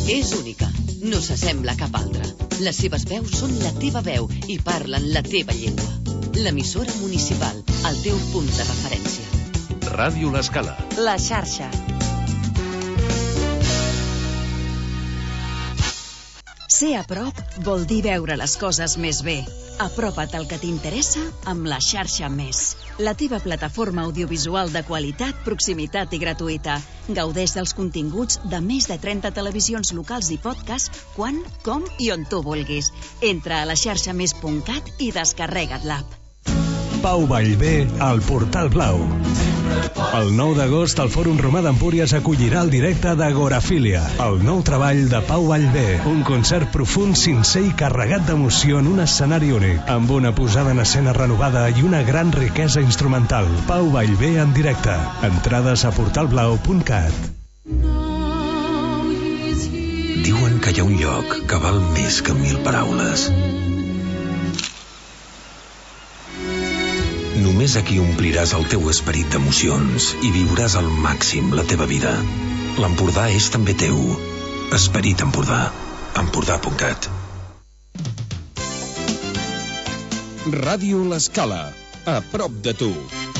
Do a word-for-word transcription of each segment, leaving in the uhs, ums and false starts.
És única, no s'assembla a cap altra. Les seves veus són la teva veu i parlen la teva llengua. L'emissora municipal, el teu punt de referència. Ràdio L'Escala. La xarxa. Ser a prop vol dir veure les coses més bé. Apropa't al que t'interessa amb la xarxa Més. La teva plataforma audiovisual de qualitat, proximitat i gratuïta. Gaudeix dels continguts de més de trenta televisions locals i podcast quan, com i on tu vulguis. Entra a la xarxa més punt cat i descarrega't l'app. Pau Vallvé al Portal Blau. El nou d'agost el Fòrum Romà d'Empúries acollirà el directe d'Agorafília, el nou treball de Pau Vallvé, un concert profund, sincer i carregat d'emoció en un escenari únic, amb una posada en escena renovada i una gran riquesa instrumental. Pau Vallvé en directe. Entrades a portal blau punt cat. Diuen que hi ha un lloc que val més que mil paraules. Només aquí ompliràs el teu esperit d'emocions i viuràs al màxim la teva vida. L'Empordà és també teu. Esperit Empordà. Empordà punt cat. Ràdio L'Escala. A prop de tu.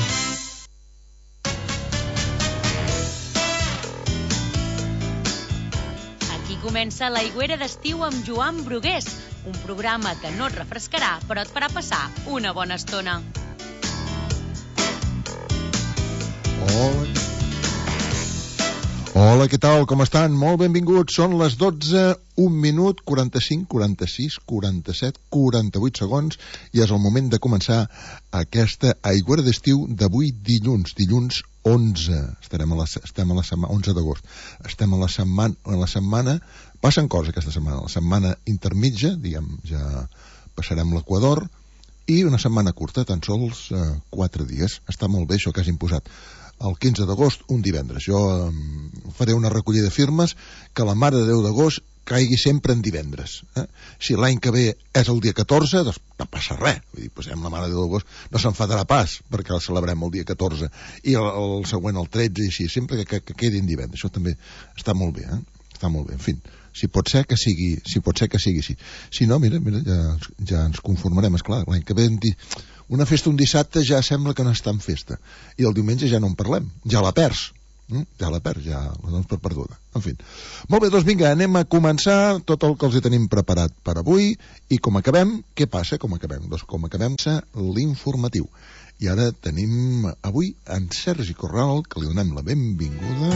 Aquí comença l'Aigüera d'estiu amb Joan Brugués, un programa que no et refrescarà, però et farà passar una bona estona. Hola. Hola, què tal? Com estan? Molt benvinguts. Són les dotze, un minut, quaranta-cinc, quaranta-sis, quaranta-set, quaranta-vuit segons i és el moment de començar aquesta aigüera d'estiu d'avui dilluns, dilluns onze. Estarem a la, estem a la setmana, onze d'agost. Estem a la setmana, a la setmana, passen coses aquesta setmana, la setmana intermitja, diguem, ja passarem l'Equador, i una setmana curta, tan sols eh, quatre dies. Està molt bé això que has imposat. El quinze d'agost, un divendres. Jo eh, faré una recollida de firmes que la Mare de Déu d'agost caigui sempre en divendres. Eh? Si l'any que ve és el dia catorze, doncs no passa res. Vull dir, posem la Mare de Déu d'agost, no s'enfadarà pas perquè la celebrem el dia catorze. I el, el següent, el tretze, i així, sempre que, que, que quedi en divendres. Això també està molt bé, eh? Està molt bé. En fi, si pot ser que sigui, si pot ser que sigui així. Si no, mira, mira, ja, ja ens conformarem, esclar. L'any que ve una festa un dissabte ja sembla que no està en festa. I el diumenge ja no en parlem. Ja la perds. Mm? Ja la perds, ja la dones per perduda. En fi. Molt bé, doncs vinga, anem a començar tot el que els hi tenim preparat per avui. I com acabem, què passa com acabem? Doncs com acabem l'informatiu. I ara tenim avui en Sergi Corral, que li donem la benvinguda.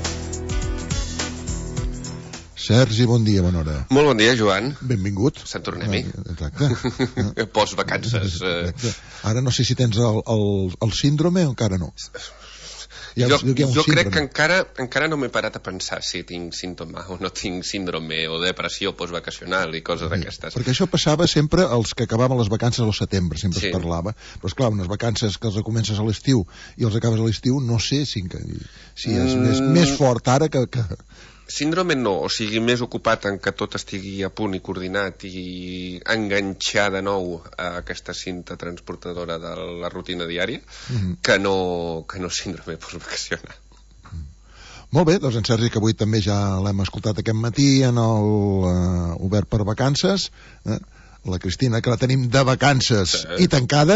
Sergi, bon dia, bona hora. Molt bon dia, Joan. Benvingut. Sant Tornem-hi. Exacte. Post-vacances. Exacte. Ara no sé si tens el, el, el síndrome o encara no. Ja, jo jo crec que encara, encara no m'he parat a pensar si tinc símptoma o no tinc síndrome o depressió postvacacional i coses d'aquestes. Perquè això passava sempre als que acabaven les vacances al setembre, sempre sí. Es parlava. Però esclar, unes vacances que els comences a l'estiu i els acabes a l'estiu, no sé si, si és mm. més, més fort ara que... que... Síndrome no, o sigui, més ocupat en que tot estigui a punt i coordinat i enganxar de nou a aquesta cinta transportadora de la rutina diària, mm-hmm. que no, que no síndrome postvacacional. Mm. Molt bé, doncs en Sergi, que avui també ja l'hem escoltat aquest matí en el uh, Obert per Vacances, eh? La Cristina, que la tenim de vacances sí. I tancada.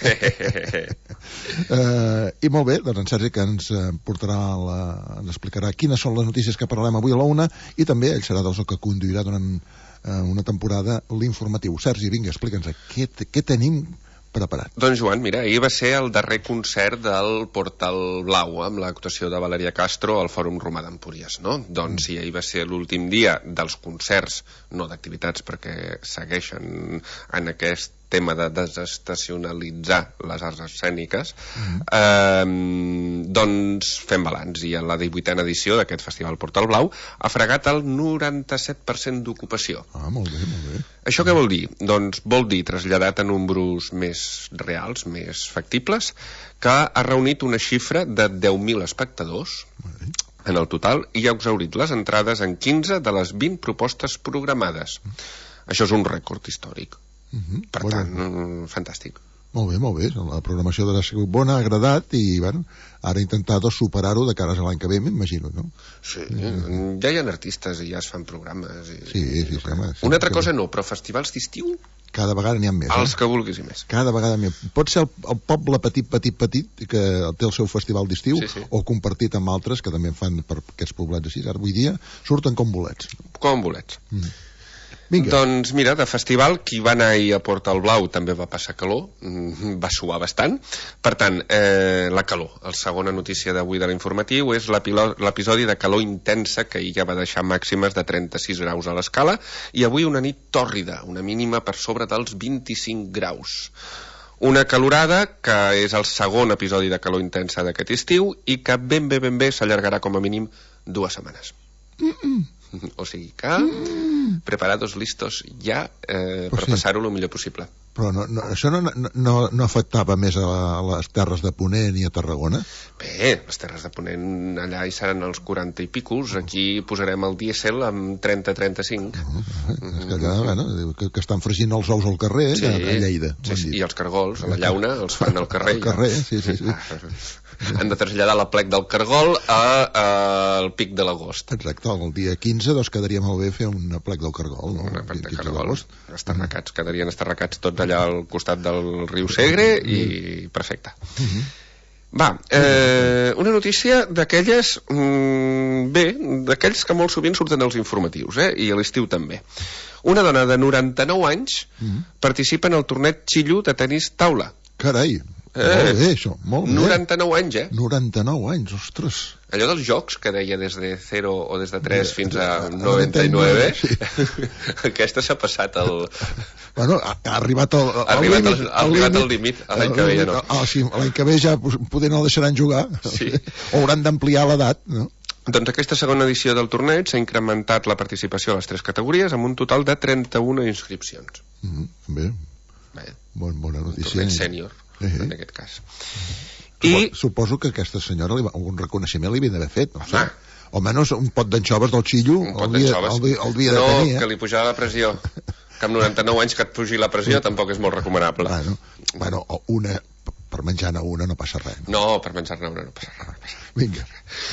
uh, I molt bé, doncs en Sergi que ens portarà la, ens explicarà quines són les notícies que parlarem avui a la una i també ell serà dels que conduirà durant uh, una temporada l'informatiu. Sergi, vinga, explica'ns què, què tenim preparat. Doncs Joan, mira, ahir va ser el darrer concert del Portal Blau amb l'actuació de Valeria Castro al Fòrum Romà d'Empúries, no? Doncs sí, ahir va ser l'últim dia dels concerts, no d'activitats perquè segueixen en aquest tema de desestacionalitzar les arts escèniques, mm-hmm. eh, doncs fem balanç i en la divuitena edició d'aquest Festival Portal Blau ha fregat el noranta-set per cent d'ocupació. Ah, molt bé, molt bé. Això què vol dir? Doncs vol dir, traslladat a números més reals, més factibles, que ha reunit una xifra de deu mil espectadors en el total i ha exhaurit les entrades en quinze de les vint propostes programades. Això és un rècord històric. Uh-huh. Per bueno, tant, fantàstic. Molt bé, molt bé. La programació ha sigut bona, ha agradat i, bueno, ara intentar doncs, superar-ho de cares a l'any que ve, m'imagino, no? Sí, mm. ja hi ha artistes i ja es fan programes. I... Sí, sí, sí, home, sí. Una altra cosa no, però festivals d'estiu... Cada vegada n'hi ha més. Els eh? que vulguis i més. Cada vegada n'hi ha. Pot ser el, el poble petit, petit, petit, que té el seu festival d'estiu, sí, sí. o compartit amb altres que també fan per aquests poblets així. Ara, avui dia, surten com bolets. Com bolets. Mm. Vinga. Doncs mira, de festival, qui va anar a Portal Blau també va passar calor, va suar bastant. Per tant, eh, la calor. La segona notícia d'avui de l'informatiu és l'episodi de calor intensa que ja va deixar màximes de trenta-sis graus a l'escala i avui una nit tòrrida, una mínima per sobre dels vint-i-cinc graus. Una calorada que és el segon episodi de calor intensa d'aquest estiu i que ben bé ben bé s'allargarà com a mínim dues setmanes. Mm-mm. O sigui que mm. preparados, listos ja eh, per sí. passar-ho el millor possible. Però no, no, això no, no, no afectava més a, a les terres de Ponent i a Tarragona? Bé, les terres de Ponent allà hi seran els quaranta i picos, aquí posarem el dièsel amb trenta a trenta-cinc. Uh, uh, és que allà, bueno, que, que estan fregint els ous al carrer, sí, a, a Lleida. Sí, sí, i els cargols, a la llauna, els fan al carrer. Al carrer, sí, sí, sí. Han de traslladar la plec del cargol a, a, al pic de l'agost. Exacte, el dia quinze doncs quedaria molt bé fer una plec del cargol, no? Una plec de cargol, estarracats, quedarien estarracats tots allà al costat del riu Segre i perfecte. Uh-huh. Va, eh, una notícia d'aquelles, mm, bé, d'aquells que molt sovint surten als informatius, eh, i a l'estiu també. Una dona de noranta-nou anys uh-huh. participa en el torneig Xillo de tenis taula. Carai, Eh, molt bé, això, molt bé. noranta-nou anys, eh? noranta-nou anys, ostres. Allò dels jocs que deia des de zero o des de tres fins a noranta-nou, sí. Aquesta s'ha passat el... Bueno, ha, ha arribat al, al, ha arribat límit, al, ha arribat al límit, l'any que ve ja no. Ah, sí, l'any que ve ja poder no el deixaran jugar, sí. O hauran d'ampliar l'edat, no? Doncs aquesta segona edició del torneig s'ha incrementat la participació a les tres categories amb un total de trenta-una inscripcions. Mm, bé, bé. Bon, bona notícia. Un torneig sènior. Uh-huh. En aquest cas. I suposo que aquesta senyora li va, algun reconeixement li havia d'haver fet, no sé. Ah. Almenys un pot d'anxoves del Xillo el havia, el, el havia no, de tenir, eh? que li pujava la pressió. Que amb noranta-nou anys que et pugi la pressió tampoc és molt recomanable. Bueno, bueno una, per menjar-ne una no passa res. No, no per menjar-ne una no passa res. No passa res. Vinga.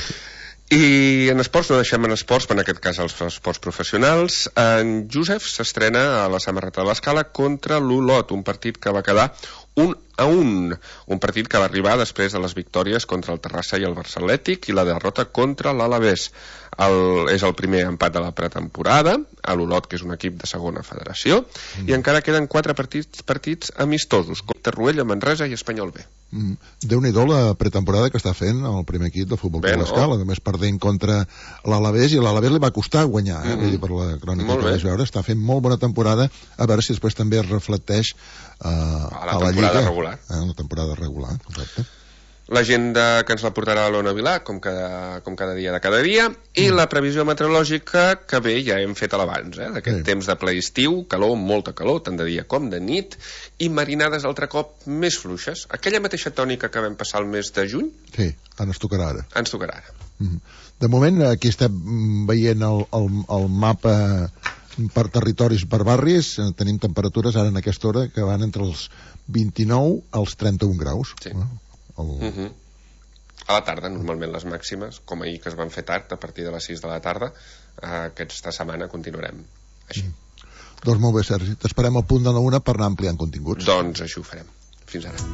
I en esports, no deixem en esports, per en aquest cas els esports professionals. En Josef s'estrena a la Samarreta de l'Escala contra l'Olot, un partit que va quedar un a un, un partit que va arribar després de les victòries contra el Terrassa i el Barça Atlètic i la derrota contra l'Alavés. El, és el primer empat de la pretemporada a l'Olot, que és un equip de segona federació, mm. i encara queden quatre partits, partits amistosos, contra Ruella, Manresa i Espanyol B. Mm. Déu-n'hi-do la pretemporada que està fent el primer equip de futbol de l'Escala, només perdent contra l'Alavés, i l'Alavés li va costar guanyar, eh? Mm. Per la crònica que vaig veure, està fent molt bona temporada, a veure si després també es reflecteix uh, a la a la temporada Lliga. regular. A la temporada regular, correcte. L'agenda que ens la portarà l'Ona Vilà, com cada, com cada dia de cada dia, i mm. la previsió meteorològica que bé, ja hem fet a l'abans, eh? D'aquest sí. temps de ple estiu, calor, molta calor, tant de dia com de nit, i marinades altre cop més fluixes. Aquella mateixa tònica que vam passar el mes de juny... Sí, ens tocarà ara. Ens tocarà ara. Mm. De moment, aquí estem veient el, el, el mapa per territoris, per barris, tenim temperatures ara en aquesta hora que van entre els vint-i-nou als trenta-un graus. Sí. El... Uh-huh. A la tarda, normalment les màximes, com ahir que es van fer tard, a partir de les sis de la tarda, eh, aquesta setmana continuarem així. Mm. Doncs molt bé, Sergi. T'esperem al punt de la una per anar ampliant continguts. Doncs així ho farem. Fins ara.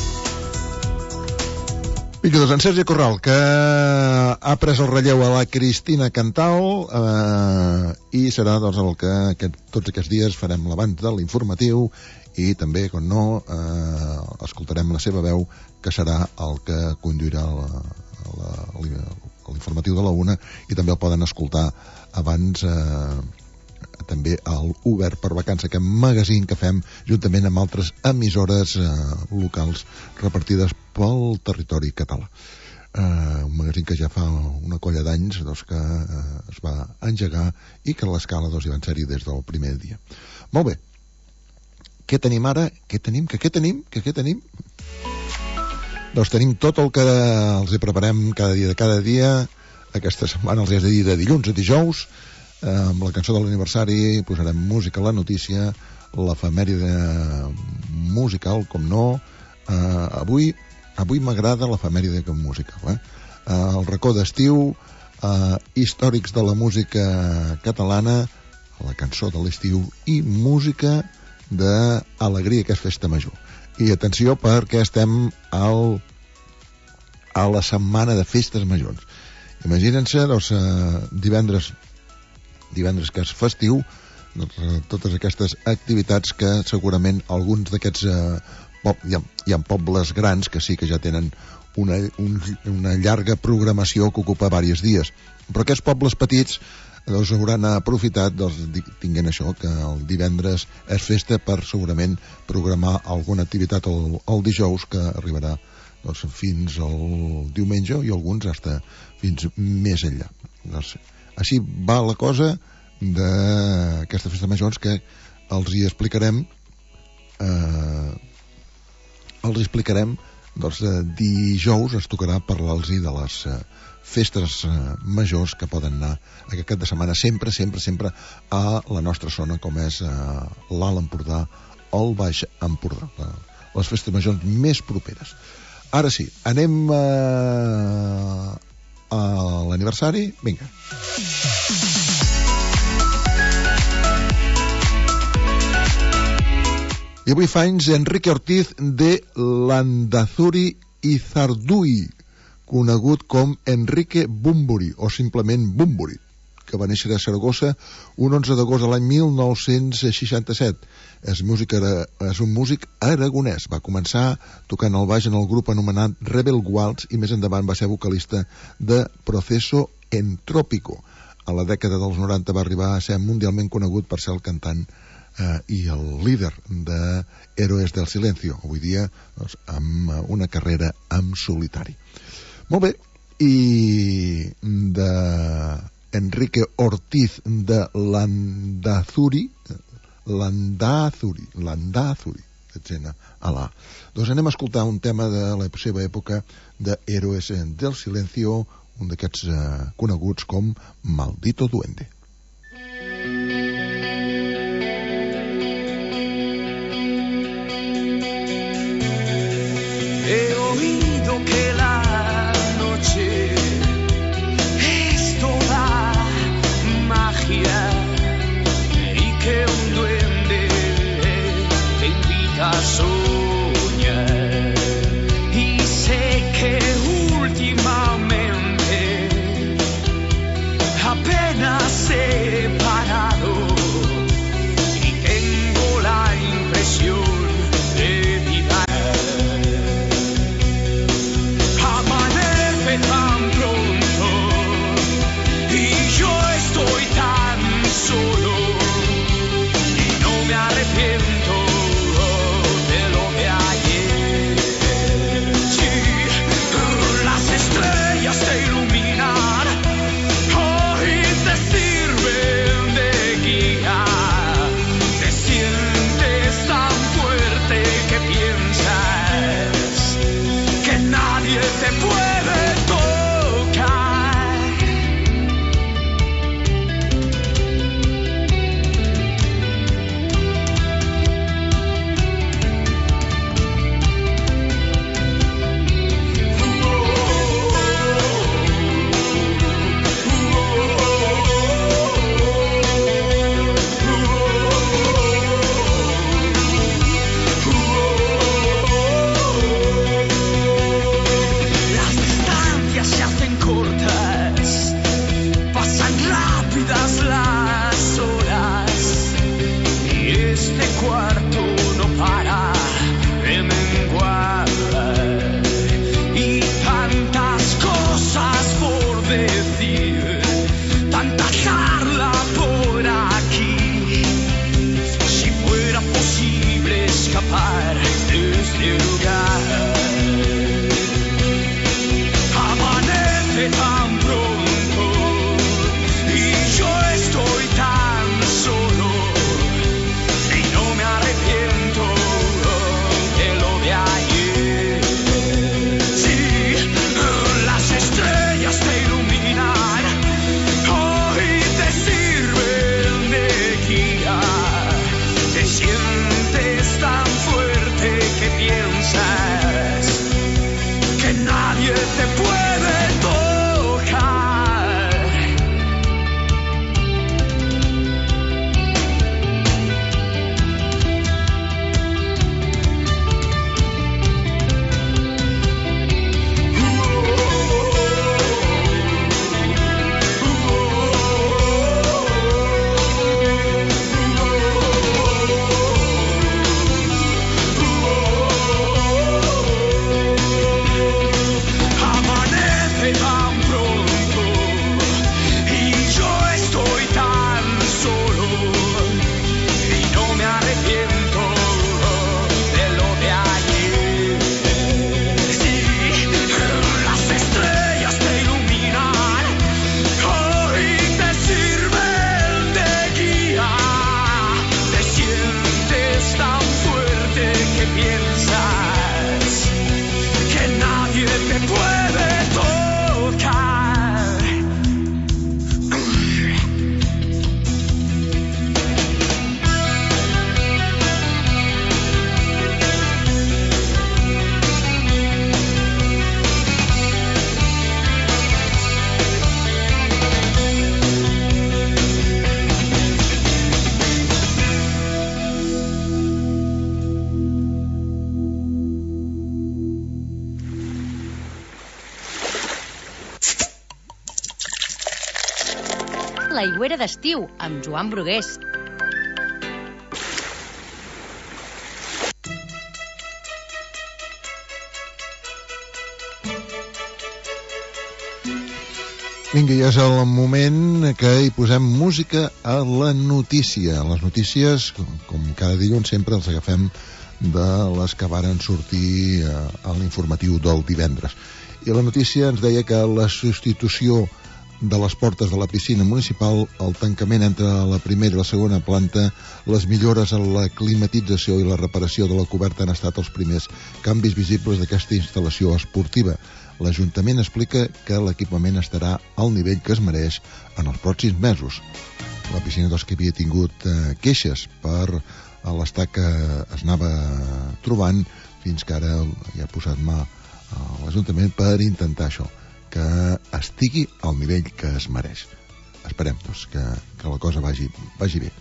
Vinga, doncs en Sergi Corral, que ha pres el relleu a la Cristina Cantal, eh, i serà doncs, el que aquest, tots aquests dies farem l'abans de l'informatiu, i també, com no, eh, escoltarem la seva veu, que serà el que conduirà la, la, l'informatiu de la una, i també el poden escoltar abans eh, també al Obert per Vacances, aquest magazín que fem juntament amb altres emissores eh, locals repartides pel territori català. Eh, un magazín que ja fa una colla d'anys doncs, que eh, es va engegar i que a l'Escala doncs, hi van ser-hi des del primer dia. Molt bé. Què tenim ara? Què tenim? Que què tenim? Que què tenim? Doncs tenim tot el que els hi preparem cada dia de cada dia. Aquesta setmana els hi has de dir de dilluns a dijous. Eh, amb la cançó de l'aniversari posarem música a la notícia, l'efemèride musical, com no. Uh, avui avui m'agrada l'efemèride musical, eh? Uh, el racó d'estiu, uh, històrics de la música catalana, la cançó de l'estiu i música d'alegria, que és festa major. I atenció, perquè estem al, a la setmana de festes majors. Imaginen-se, doncs, uh, divendres divendres que és festiu, doncs, uh, totes aquestes activitats que segurament alguns d'aquests uh, pop, hi, ha, hi ha pobles grans que sí que ja tenen una, un, una llarga programació que ocupa diversos dies, però aquests pobles petits doncs hauran aprofitat, doncs, tinguent això, que el divendres és festa, per segurament programar alguna activitat el, el dijous, que arribarà doncs, fins al diumenge, i alguns hasta fins més enllà. Doncs, així va la cosa d'aquesta festa majors, que els hi explicarem eh, els explicarem doncs, dijous es tocarà parlar-los de les eh, festes eh, majors que poden anar aquest cap de setmana, sempre, sempre, sempre a la nostra zona, com és eh, l'Alt Empordà, el Baix Empordà, la, les festes majors més properes. Ara sí, anem eh, a l'aniversari. Vinga. I avui fa anys Enrique Ortiz de Landazuri i Zarduy, conegut com Enrique Bumburi, o simplement Bumburi, que va néixer a Saragossa un onze d'agost de l'any mil nou-cents seixanta-set. És, músic, és un músic aragonès. Va començar tocant el baix en el grup anomenat Rebel Waltz i més endavant va ser vocalista de Proceso Entrópico. A la dècada dels noranta va arribar a ser mundialment conegut per ser el cantant eh, i el líder de Héroes del Silencio, avui dia doncs, amb una carrera en solitari. Molt bé, i de Enrique Ortiz de Landazuri, Landazuri, Landazuri, etcètera. Alà. Doncs anem a escoltar un tema de la seva època de Héroes del Silencio, un d'aquests eh, coneguts com Maldito Duende. He oído que la noche es toda magia y que un duende te invita a soñar, y sé que últimamente apenas se l'Aigüera d'estiu, amb Joan Brugués. Vinga, ja és el moment que hi posem música a la notícia. Les notícies, com cada dilluns, sempre els agafem de les que varen sortir a l'informatiu del divendres. I la notícia ens deia que la substitució de les portes de la piscina municipal, el tancament entre la primera i la segona planta, les millores en la climatització i la reparació de la coberta han estat els primers canvis visibles d'aquesta instal·lació esportiva. L'Ajuntament explica que l'equipament estarà al nivell que es mereix en els pròxims mesos. La piscina, doncs, que havia tingut eh, queixes per l'estat que es anava trobant, fins que ara hi ha posat mà a l'Ajuntament per intentar això, que estigui al nivell que es mereix. Esperem, doncs, que, que la cosa vagi, vagi bé.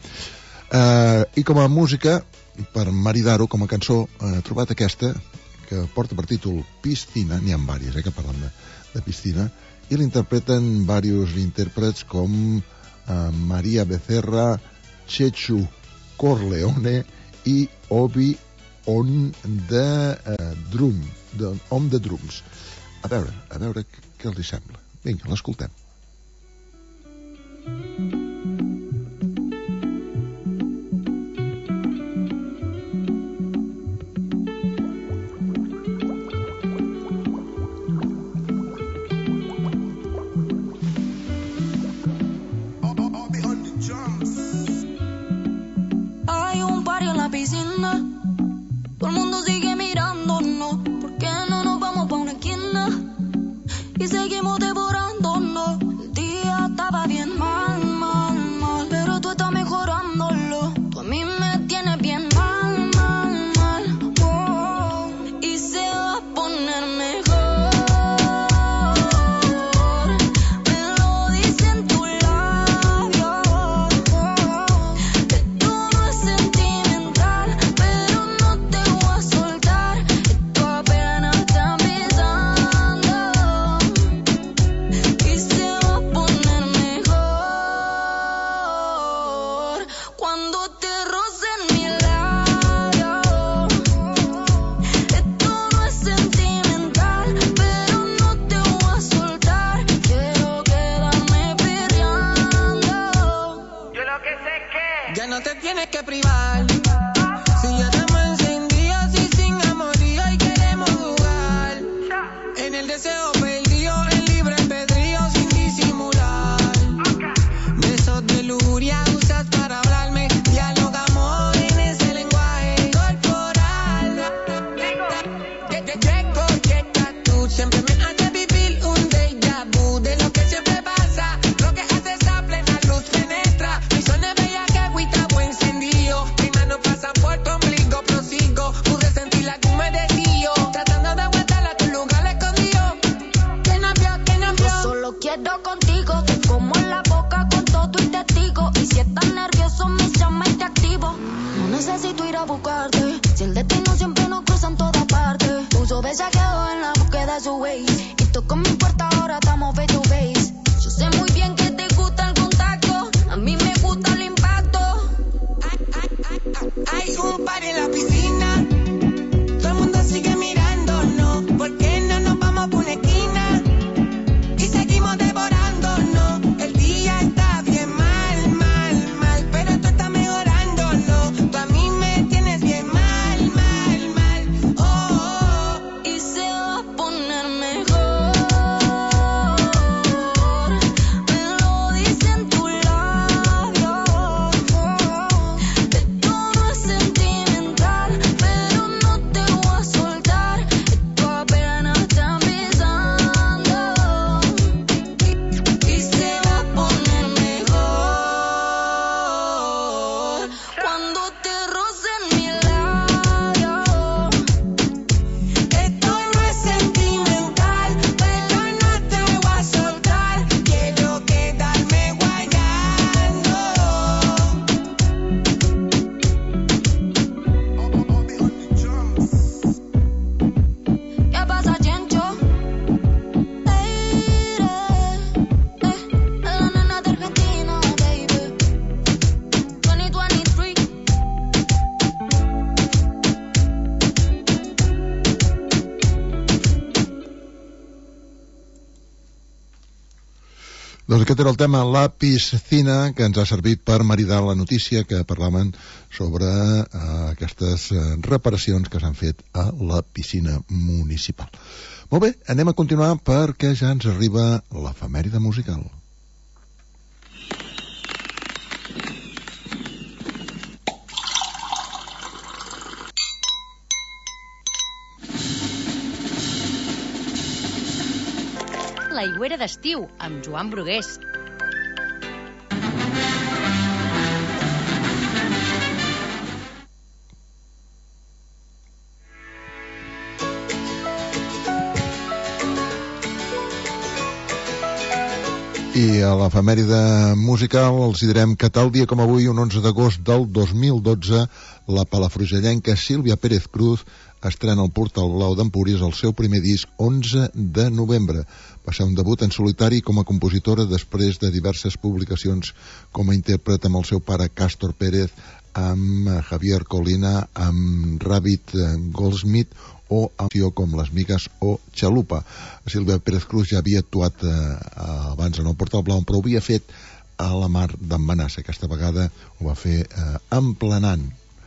Eh, I com a música, per maridar-ho, com a cançó, he trobat aquesta, que porta per títol Piscina, n'hi ha diverses, eh, que parlen de, de piscina, i l'interpreten diversos intèrprets com eh, Maria Becerra, Chechu Corleone i Obi On de eh, Drum, de, On the Drums. A veure, a veure què els hi sembla. Vinga, l'escoltem. Poner mejor. Doncs aquest era el tema La Piscina, que ens ha servit per maridar la notícia que parlaven sobre eh, aquestes eh, reparacions que s'han fet a la piscina municipal. Molt bé, anem a continuar perquè ja ens arriba l'efemèride musical. L'aigüera d'estiu, amb Joan Brugués. I a l'efemèride musical els direm que tal dia com avui, un onze d'agost del dos mil dotze, la palafrugellenca Sílvia Pérez Cruz estrena al Portal Blau d'Empúries el seu primer disc onze de novembre. Va ser un debut en solitari com a compositora després de diverses publicacions com a intèrpret amb el seu pare Cástor Pérez, amb Javier Colina, amb Rabbit Goldsmith o amb com Les Migues o Xalupa. Sílvia Pérez Cruz ja havia actuat eh, abans en el Portal Blau, però ho havia fet a la Mar d'en Manassa. Aquesta vegada ho va fer eh, emplenant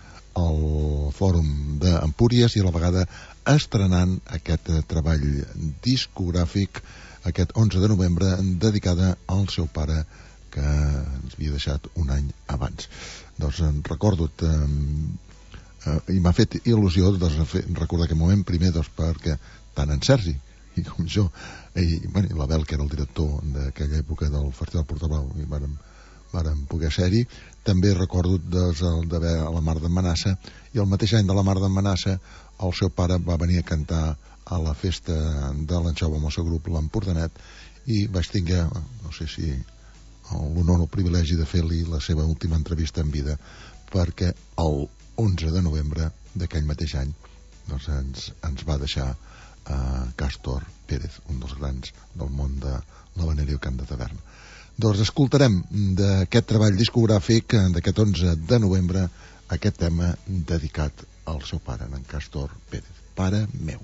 el Fòrum d'Empúries i a la vegada estrenant aquest eh, treball discogràfic aquest onze de novembre dedicada al seu pare que ens havia deixat un any abans. Doncs en recordo eh, eh, i m'ha fet il·lusió doncs, recordar aquest moment primer doncs, perquè tant en Sergi i com jo i, bueno, i l'Abel, que era el director d'aquella època del Festival Portal Blau, i vàrem, vàrem poder ser-hi. També recordo doncs, el d'haver a la Mar d'en Manassa, i el mateix any de la Mar d'en Manassa el seu pare va venir a cantar a la festa de l'Anxova amb el seu grup l'Empordanet, i vaig tenir, no sé si l'honor o el privilegi de fer-li la seva última entrevista en vida, perquè el onze de novembre d'aquell mateix any doncs ens, ens va deixar uh, Cástor Pérez, un dels grans del món de l'habanera i cant de taverna. Doncs escoltarem d'aquest treball discogràfic d'aquest onze de novembre aquest tema dedicat al seu pare, en Cástor Pérez, Pare meu.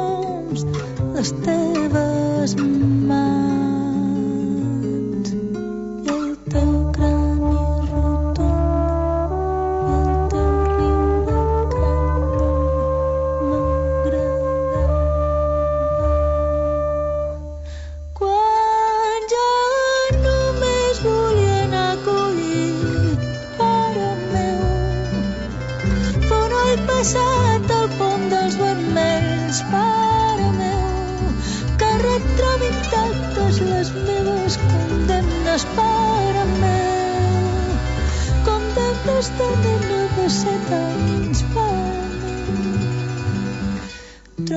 Les teves mans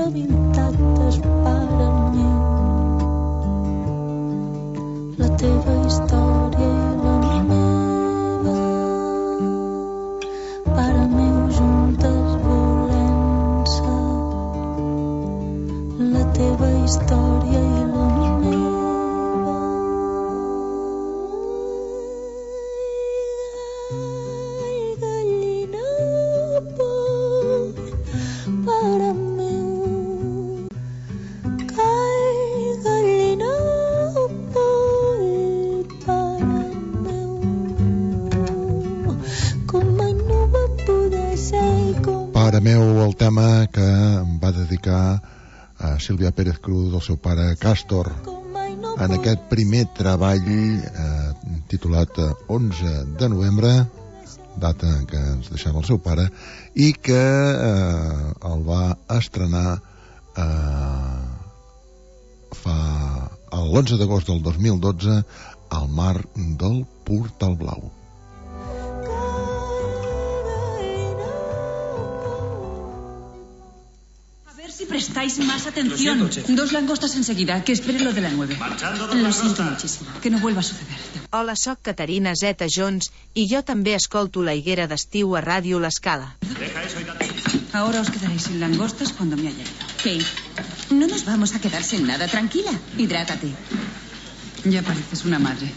breve intactes, pare meu. La teva història i la meva, pare meu, juntes volent-se. La teva història i la meva. Ai, gallina, poll, pare meu. Ai, gallina, poll, pare meu. Com mai no va poder ser i com... Pare meu, el tema que em va dedicar a Sílvia Pérez Cruz, del seu pare Càstor, en aquest primer treball eh, titulat eh, onze de novembre, data que ens deixava el seu pare, i que eh, el va estrenar eh, fa l'onze d'agost del dos mil dotze al mar del Portal Blau. Si prestáis más atención. Lo siento, Dos langostas enseguida, que espere lo de la nueve. Marchando dos Lo langostas. siento muchísimo, que no vuelva a suceder. Hola, sóc Caterina Zeta Jones i jo també escolto la higuera d'estiu a Ràdio L'Escala. Deja eso y date. Ahora os quedaréis sin langostas cuando me haya ido. Kate, no nos vamos a quedar sin nada. Tranquila, hidrátate. Ya pareces una madre.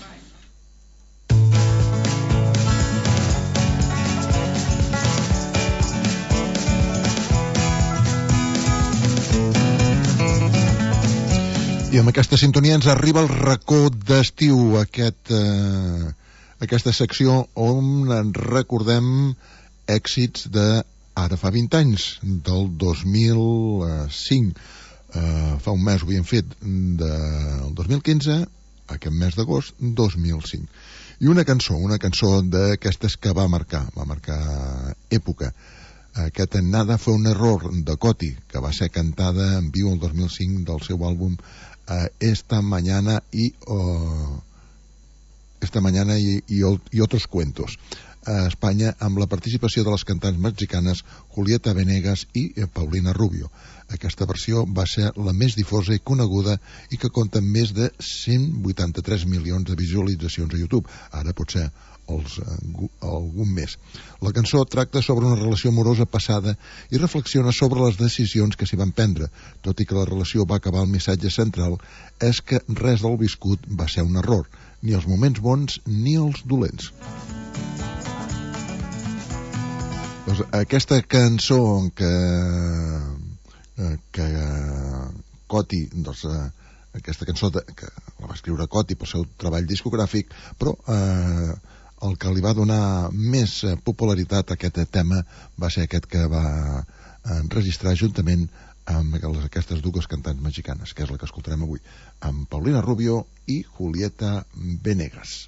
I amb aquesta sintonia ens arriba el racó d'estiu, aquest, eh, aquesta secció on en recordem èxits de ara fa vint anys, del dos mil cinc. Eh, fa un mes ho havíem fet del dos mil quinze, aquest mes d'agost, dos mil cinc. I una cançó, una cançó d'aquestes que va marcar, va marcar època. Aquest Nada fue un error de Coti, que va ser cantada en viu el dos mil cinc del seu àlbum uh, Esta Mañana y uh, Esta Mañana y, y, y Otros Cuentos, a Espanya, amb la participació de les cantants mexicanes Julieta Venegas i Paulina Rubio. Aquesta versió va ser la més difosa i coneguda i que compta amb més de cent vuitanta-tres milions de visualitzacions a YouTube. Ara potser els, algun més. La cançó tracta sobre una relació amorosa passada i reflexiona sobre les decisions que s'hi van prendre. Tot i que la relació va acabar, el missatge central és que res del viscut va ser un error, ni els moments bons ni els dolents. Doncs aquesta cançó que que Coti, doncs, aquesta cançó de, que la va escriure Coti pel seu treball discogràfic, però eh, el que li va donar més popularitat a aquest tema va ser aquest que va enregistrar juntament amb aquestes dues cantants mexicanes, que és la que escoltarem avui, amb Paulina Rubio i Julieta Venegas.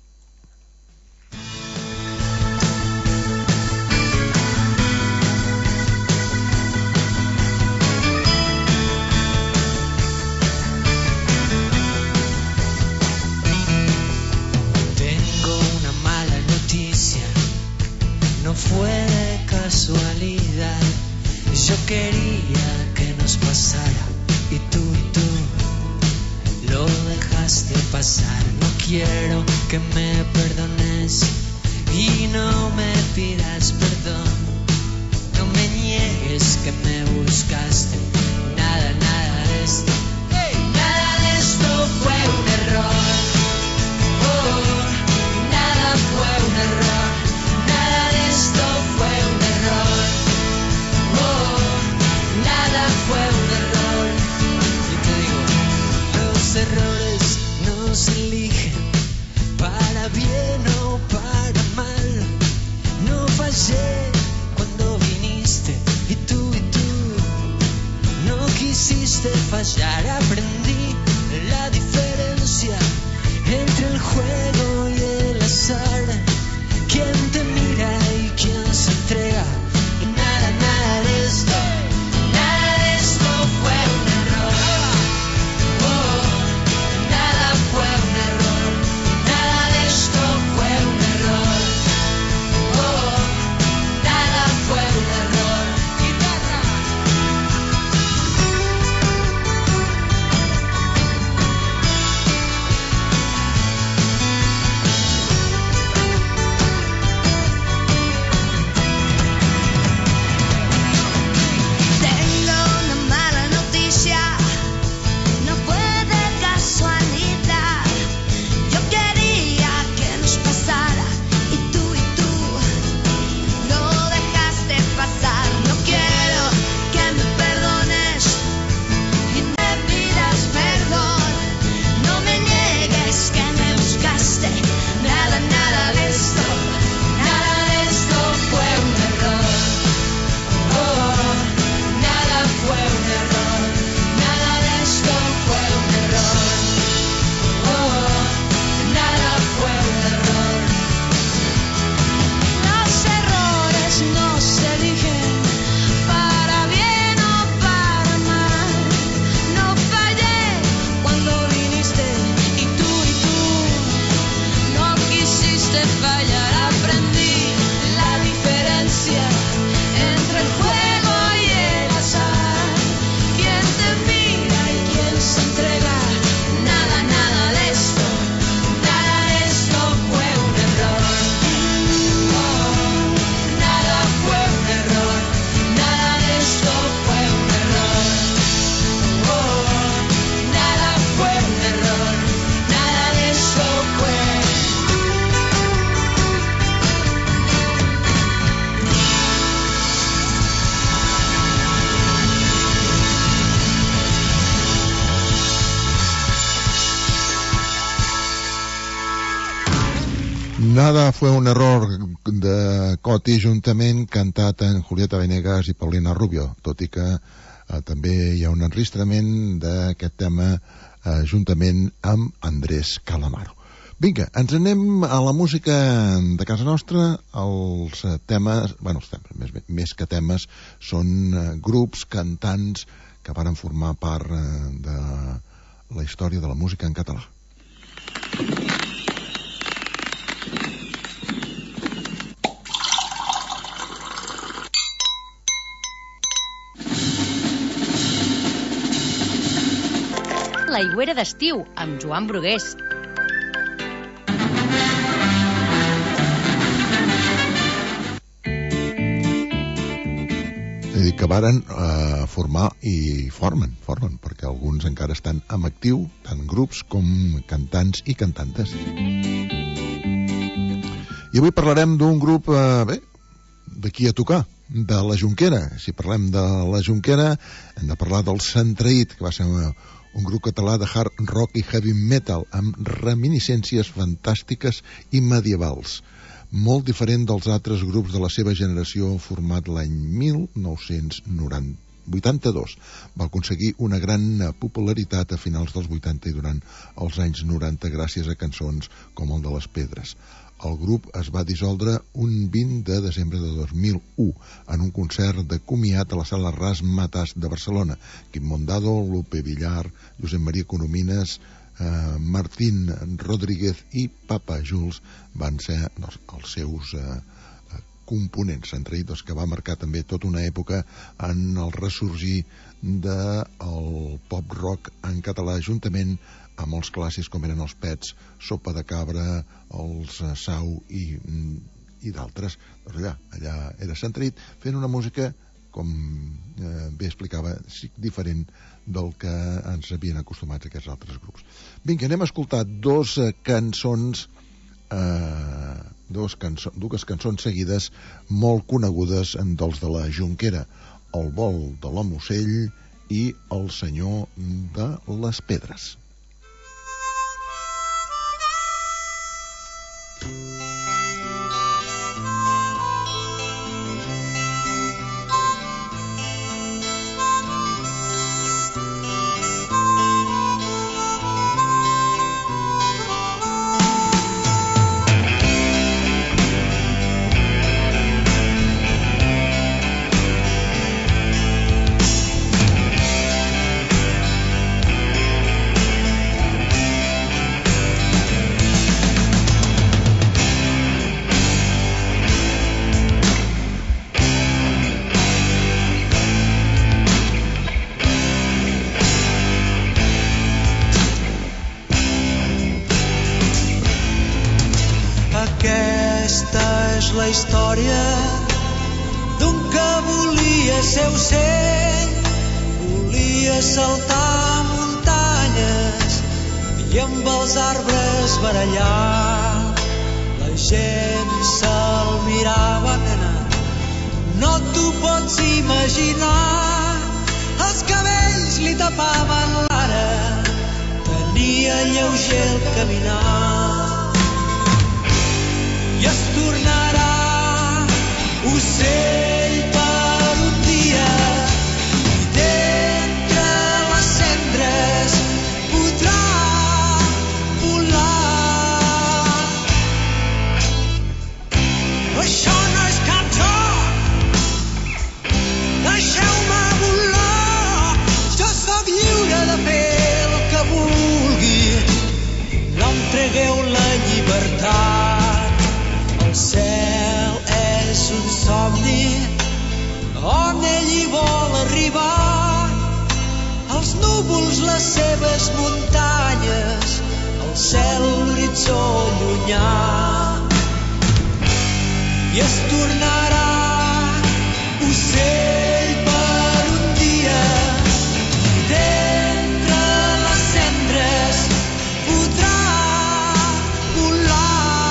No fue de casualidad, yo quería que nos pasara y tú y tú lo dejaste pasar. No quiero que me perdones y no me pidas perdón, no me niegues que me buscaste. Nada, nada de esto, hey, nada de esto fue un error. Oh, nada fue un error. Esto fue un error, oh, nada fue un error. Y te digo, los errores no se eligen para bien o para mal. No fallé cuando viniste y tú y tú no quisiste fallar. Aprendí la diferencia entre el juego y el azar. ¿Quién te mira y quién se entrega? Y nada, nada de esto, nada de esto fue un error. Oh, nada fue un error, nada de esto fue un error. Oh, nada fue un error. Guitarra. soñar aprendí la diferencia entre el juego y el azar. Quien te mira y quien se entrega, nada, nada de esto, nada de esto fue un error. Oh, nada fue un error, nada de esto fue un error. Oh, nada fue un error, nada de esto fue. Nada fue un error de Coti juntament cantat en Julieta Venegas i Paulina Rubio, tot i que eh, també hi ha un enregistrament d'aquest tema eh, juntament amb Andrés Calamaro. Vinga, ens anem a la música de casa nostra. Els temes, bueno, els temes, més, més que temes, són eh, grups, cantants que varen formar part eh, de la història de la música en català. L'aigüera d'estiu, amb Joan Brugués. He dit que varen eh, formar i formen, formen, perquè alguns encara estan en actiu, tant grups com cantants i cantantes. I avui parlarem d'un grup, eh, bé, d'aquí a tocar, de la Jonquera. Si parlem de la Jonquera, hem de parlar del Centraït, que va ser una, un grup català de hard rock i heavy metal, amb reminiscències fantàstiques i medievals. Molt diferent dels altres grups de la seva generació, format l'any mil nou-cents vuitanta-dos. Va aconseguir una gran popularitat a finals dels vuitanta i durant els anys noranta gràcies a cançons com el de les Pedres. El grup es va dissoldre un vint de desembre de dos mil u en un concert de comiat a la sala Razzmatazz de Barcelona. Quim Mondado, Lupe Villar, Josep Maria Coromines, eh, Martín Rodríguez i Papa Jules van ser doncs, els seus eh, components. Centraït, que va marcar també tota una època en el ressorgir del pop rock en català, juntament amb els clàssics com eren els Pets, Sopa de Cabra, els uh, Sau i, i d'altres. Doncs allà, allà era Centraït, fent una música, com eh, bé explicava, diferent del que ens havien acostumats aquests altres grups. Vinga, anem a escoltar dos uh, cançons, eh, dos cançons, dues cançons seguides molt conegudes dels de la Jonquera, El vol de l'home ocell i El senyor de les Pedres. La història d'un que volia ser ocell, volia saltar muntanyes i amb els arbres barallar. La gent se'l mirava, nena, no t'ho pots imaginar. Els cabells li tapaven l'ara, tenia lleuger el caminar. I es tornarà ocell per un dia i d'entre les cendres podrà volar. Això no és cap joc, deixeu-me volar. Jo sóc lliure de fer el que vulgui, no em tregueu la llibertat. i es tornarà ocell per un dia i d'entre les cendres podrà volar.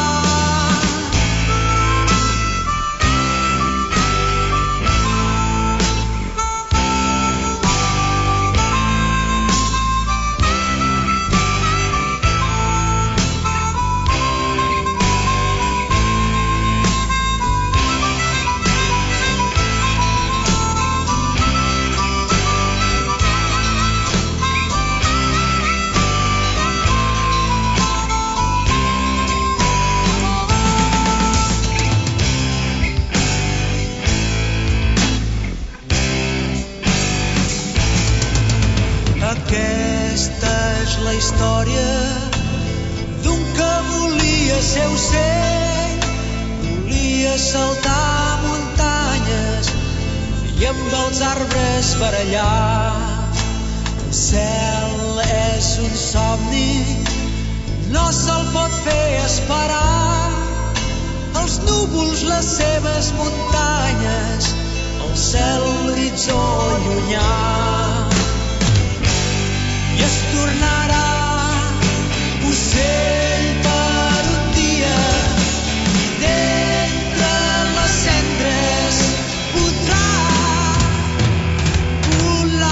Aquesta és la història d'un que volia ser ocell, volia saltar muntanyes i amb els arbres barallar. El cel és un somni, no se'l pot fer esperar. Els núvols, les seves muntanyes, el cel, l'horitzó llunyà. I es tornarà ocell per un dia i d'entre les cendres podrà volar.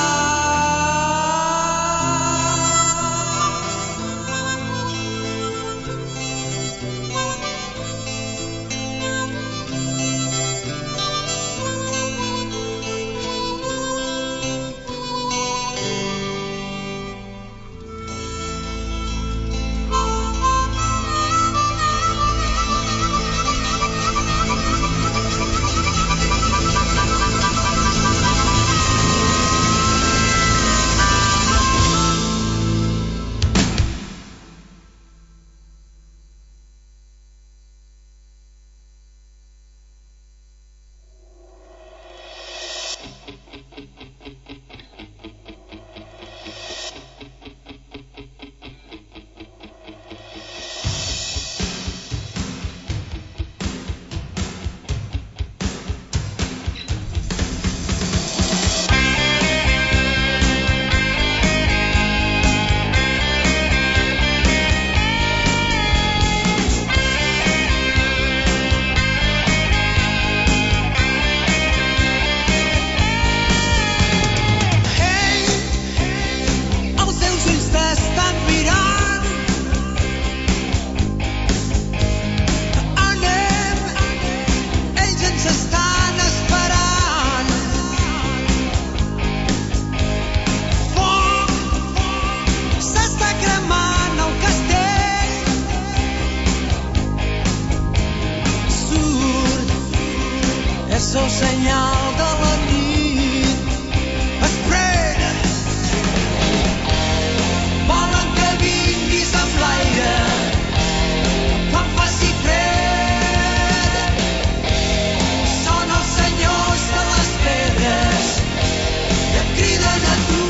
el senyal de la nit. Espera, volen que vinguis amb l'aire quan faci fred. Són els senyors de les pedres que et criden a tu.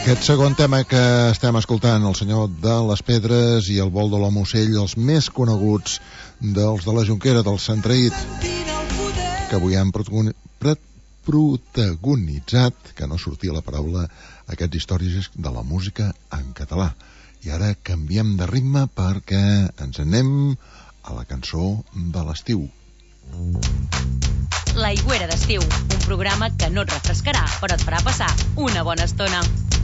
Aquest segon tema que estem escoltant, El senyor de les pedres i El vol de l'home ocell, els més coneguts dels de la Jonquera, del Centraït, que avui han protagonitzat, que no sortia la paraula, aquests històries de la música en català. I ara canviem de ritme perquè ens anem a la cançó de l'estiu. L'Aigüera d'estiu, un programa que no et refrescarà, però et farà passar una bona estona.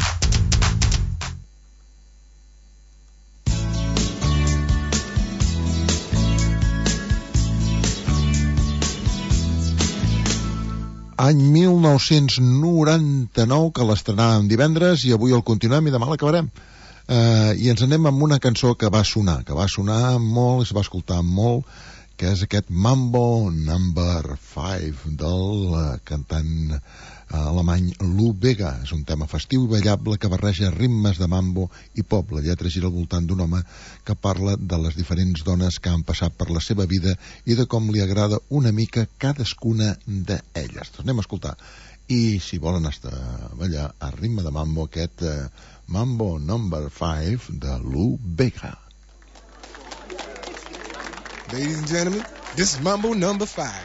Any mil nou-cents noranta-nou, que l'estrenàvem divendres i avui el continuem i demà l'acabarem. Uh, I ens anem amb una cançó que va sonar, que va sonar molt, es va escoltar molt, que és aquest Mambo number five del uh, cantant uh, alemany Lou Bega. És un tema festiu i ballable que barreja ritmes de mambo i pop. La lletra gira al voltant d'un home que parla de les diferents dones que han passat per la seva vida i de com li agrada una mica cadascuna d'elles. Doncs anem a escoltar. I si volen estar a ballar a ritme de mambo, aquest uh, Mambo number five de Lou Bega. Ladies and gentlemen, this is Mambo number five.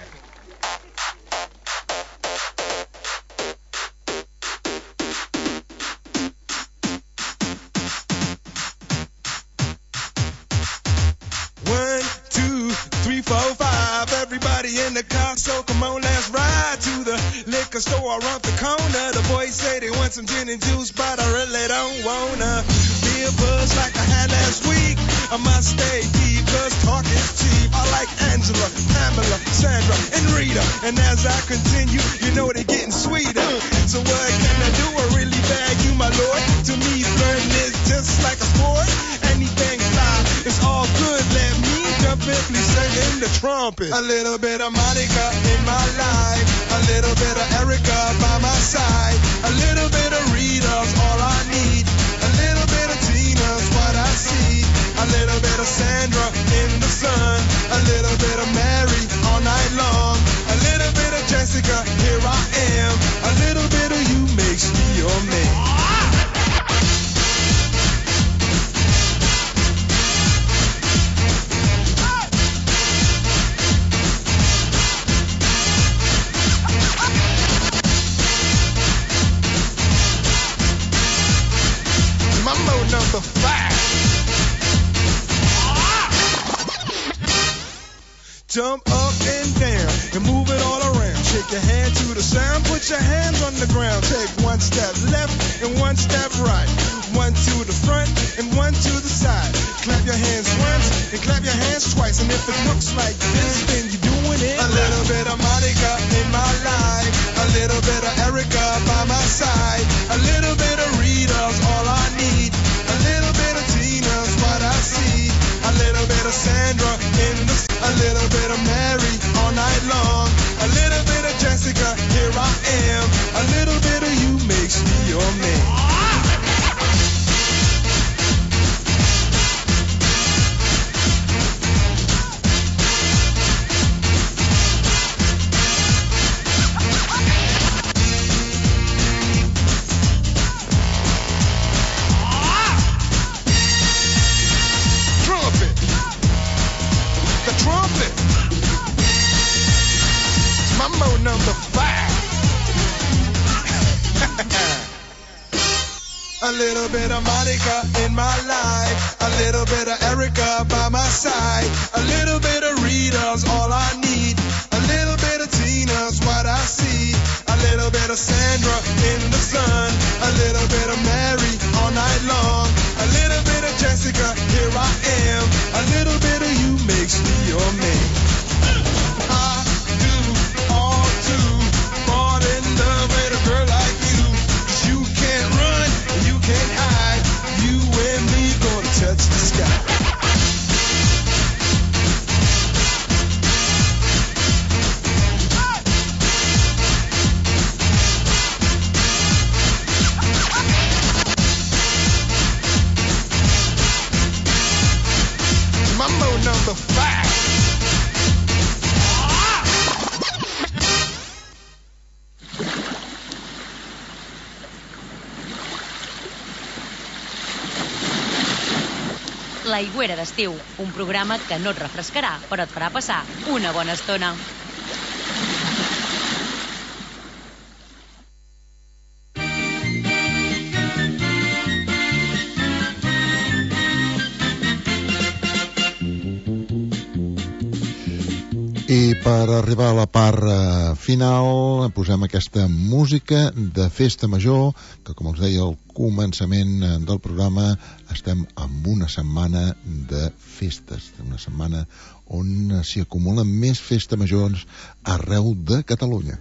One, two, three, four, five. Everybody in the car, so come on, let's ride to the liquor store around the corner. The boys say they want some gin and juice, but I really don't wanna be a buzz like I had last week. I must stay deep, cause talk is cheap. I like Angela, Pamela, Sandra, and Rita. And as I continue, you know they're getting sweeter. So what can I do? I really bag you, my lord. To me, flirting is just like a sport. Anything fly, it's all good. Let me jump in, please sing in the trumpet. A little bit of Monica in my life. A little bit of Erica by my side. A little bit of Rita's all I need. A little bit of Tina's what I see. A little bit of Sandra in the sun. A little bit of Mary all night long. A little bit of Jessica, here I am. A little bit of you makes me your man. Mambo number five. Jump up and down and move it all around. Shake your hand to the sound, put your hands on the ground. Take one step left and one step right. One to the front and one to the side. Clap your hands once and clap your hands twice. And if it looks like this, then you're doing it. A little bit of Monica in my life. A little bit of Erica by my side. A little bit of Rita's all I need. A little bit of Tina's what I see. A little bit of Sandra in the a little bit of Mary all night long. A little bit of Jessica, here I am. A little bit of you makes me your man. Mambo number five. A little bit of Monica in my life. A little bit of Erica by my side. A little bit of Rita's all I need. A little bit of Tina's what I see. A little bit of Sandra in the sun. A little bit of Mary all night long. A little bit of Jessica, here I am. A little bit of you makes me your man. I do all to fall in love with a girl like you. 'Cause you can't run, you can't hide. You and me gonna touch the sky. L'Aigüera d'estiu, un programa que no et refrescarà, però et farà passar una bona estona. I per arribar a la part eh, final posem aquesta música de festa major que, com us deia al començament eh, del programa, estem en una setmana de festes, una setmana on s'hi acumulen més festes majors arreu de Catalunya.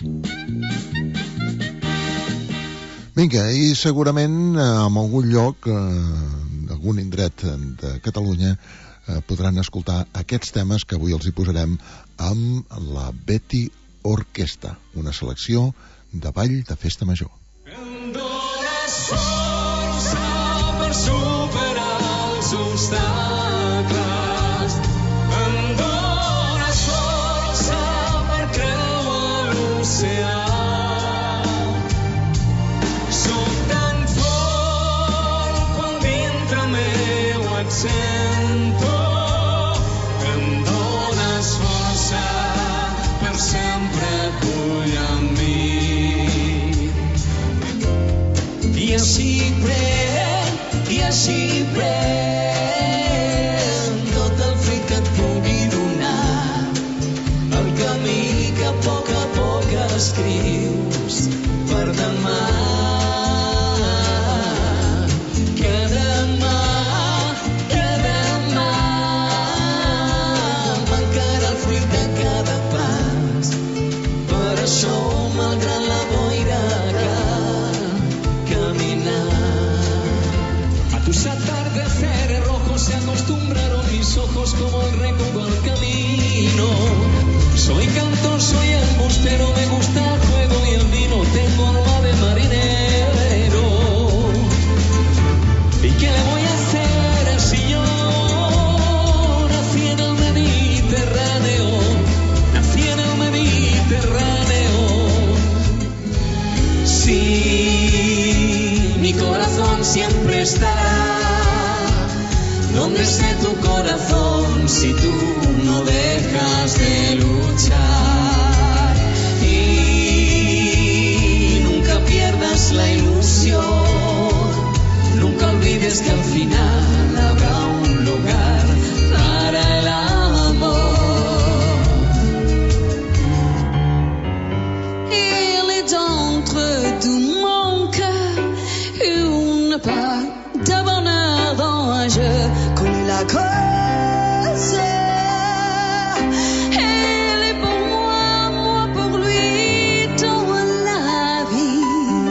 Vinga, i segurament eh, en algun lloc, eh, algun indret de Catalunya, podran escoltar aquests temes que avui els hi posarem amb la Betty Orquestra, una selecció de ball de festa major. Em dones força per superar els obstacles, em dones força per creuar l'oceà. Soc tan fort quan dintre meu et sento. I així pren, i així pren tot el fruit que et pugui donar, el camí que a poc a poc escrius per demà. Que demà, que demà mancarà el fruit de cada pas. Per això, malgrat la boira tus atardeceres rojos se acostumbraron mis ojos como el recodo al camino. Soy cantor, soy embustero, me gusta el juego y el vino, tengo alma de marinero. ¿Y qué le voy a hacer si yo nací en el Mediterráneo? Nací en el Mediterráneo. Sí, mi corazón siempre estará donde esté tu corazón si tú no dejas de luchar. Y nunca pierdas la ilusión, nunca olvides que al final habrá un lugar para el amor. Il est entre tout mon cœur une part de bonheur dans un jeu connu la cause. Elle est pour moi, moi pour lui dans la vie.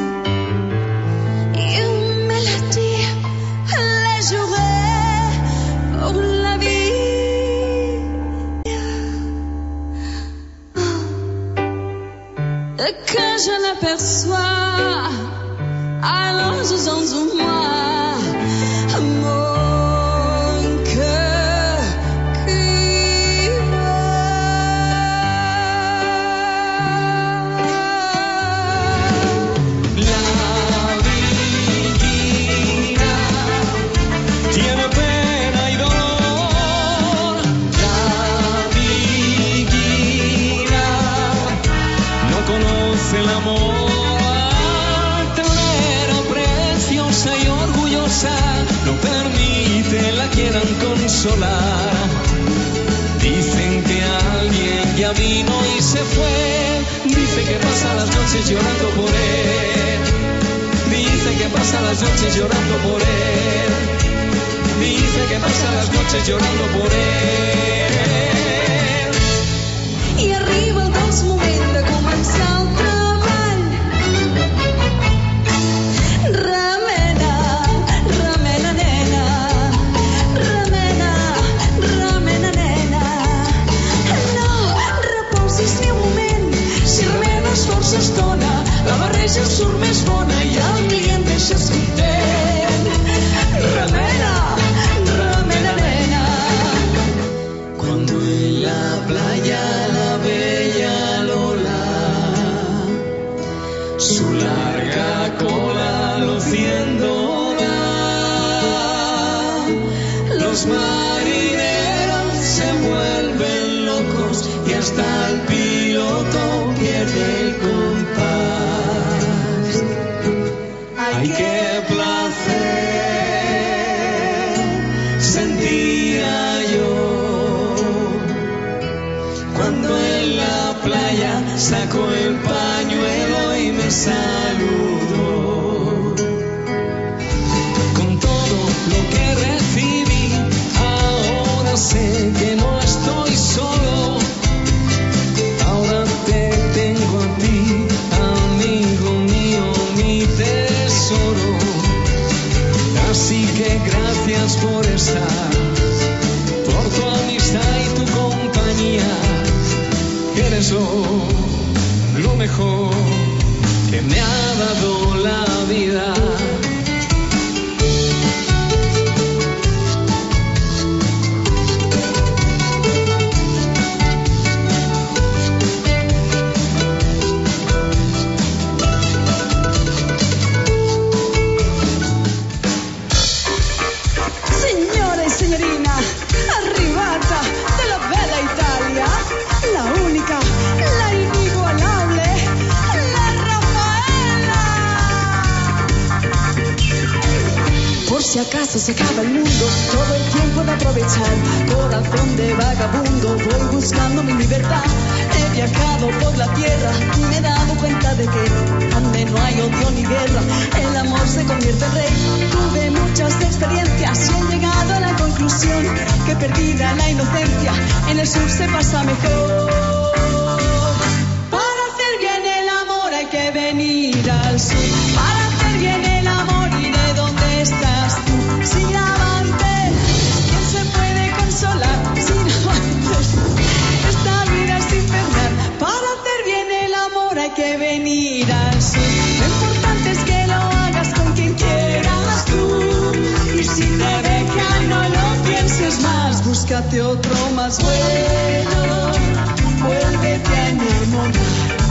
Une mélodie, les jouer pour la vie. Et que je l'aperçois, alors je sens en moi mon cœur qui La vida tiene pena y dolor. La vida no conoce el amor. Preciosa y orgullosa, no permite la quieran consolar. Dicen que alguien ya vino y se fue. Dice que pasa las noches llorando por él. Dice que pasa las noches llorando por él. Dice que pasa las noches llorando por él. I arriba el dolç moment de començar el treball. Remena, remena, nena. Remena, remena, nena. No reposis ni un moment. Si remenes força estona, la barreja surt més bona i el client deixes content. Remena, remena, nena. Cuando en la playa la bella Lola su larga cola luciendo da, los marineros se vuelven locos y hasta el piloto pierde el compás. Ay, qué placer sentía yo cuando en la playa sacó el pañuelo y me saludó. Con todo lo que recibí, ahora sé que no estoy solo. Ahora te tengo a ti, amigo mío, mi tesoro. Así que gracias por estar, por tu amistad y tu compañía. Eres lo, lo mejor que me ha dado la vida. Signore e signorina, arrivata della bella Italia, la unica, la inigualable, la Rafaela. Por si acaso se acaba el mundo, todo el tiempo de aprovechar, corazón de vagabundo, voy buscando mi libertad. He viajado por la tierra y me he dado cuenta de que donde no hay odio ni guerra, el amor se convierte en rey. Tuve muchas experiencias y he llegado a la conclusión que perdida la inocencia, en el sur se pasa mejor. Para hacer bien el amor hay que venir al sur. Para hacer bien el amor, y de dónde estás tú. Sin amantes, ¿quién se puede consolar? Sin amantes, esta vida es infernal. Para hacer bien el amor hay que venir al sur. Lo importante es que lo hagas con quien quieras tú. Y si te dejan, no lo pienses más. Búscate otro más bueno, vuélvete a enamorar.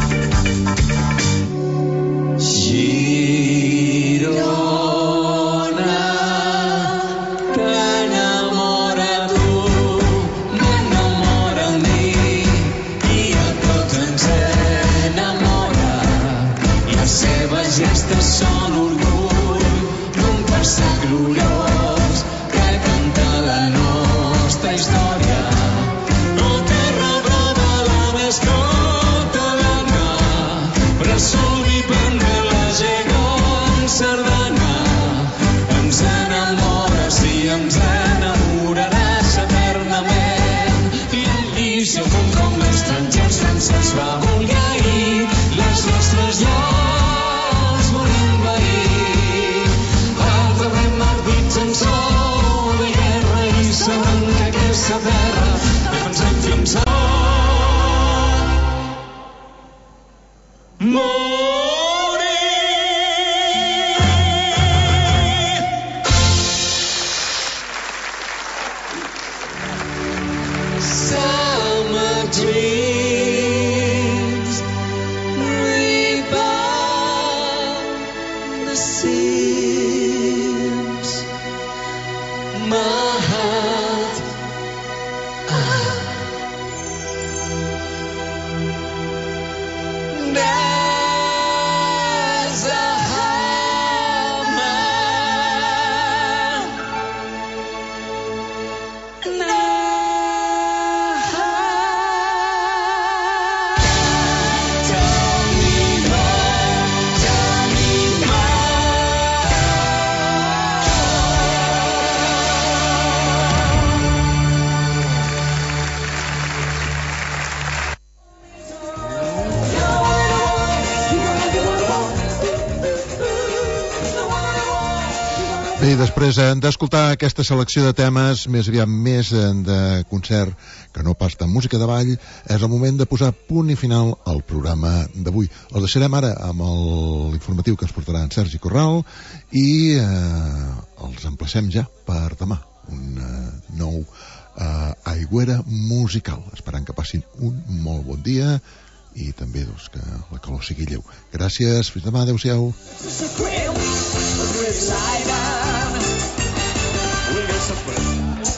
Girona, t'enamora tu, m'enamora a mi, i a tots ens enamora. Les seves gestes són orgull d'un passat gloriós que canta la nostra història. No terra brava, la més catalana, bressol i prendre la gegant sardana. Ens enamores i ens enamoraràs eternament. I el Lícia, com com l'estranger francès va voler ahir, les nostres llars volem veir. El darrer mar dits en sol de guerra i sabran que aquesta terra defensem fins a summer dreams rebound the seams. My heart, there's a hammer. Tell me more, tell me Bé, després d'escoltar aquesta selecció de temes, més aviat més de concert que no pas de música de ball, és el moment de posar punt i final al programa d'avui. Els deixarem ara amb l'informatiu que ens portarà en Sergi Corral i eh, els emplacem ja per demà, un eh, nou eh, Aigüera musical, esperant que passin un molt bon dia i també doncs, que la calor sigui lleu. Gràcies, fins demà, adeu-siau. We'll get some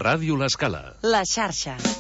Ràdio L'Escala. La xarxa.